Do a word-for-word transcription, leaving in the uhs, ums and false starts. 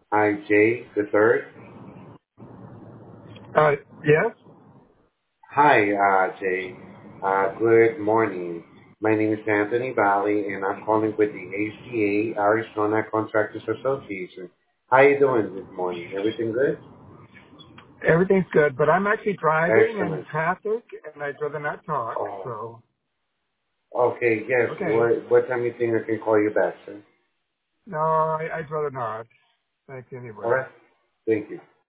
Hi, Jay the third. Uh, yes. Hi, uh, Jay. Uh, good morning. My name is Anthony Valley, and I'm calling with the A C A, Arizona Contractors Association. How you doing this morning? Everything good? Everything's good, but I'm actually driving in Excellent. traffic, and I'd rather not talk. Oh, So, okay, yes. okay. What, what time you think I can call you back, sir? No, I, I'd rather not. Thanks All anyway. right. Thank you.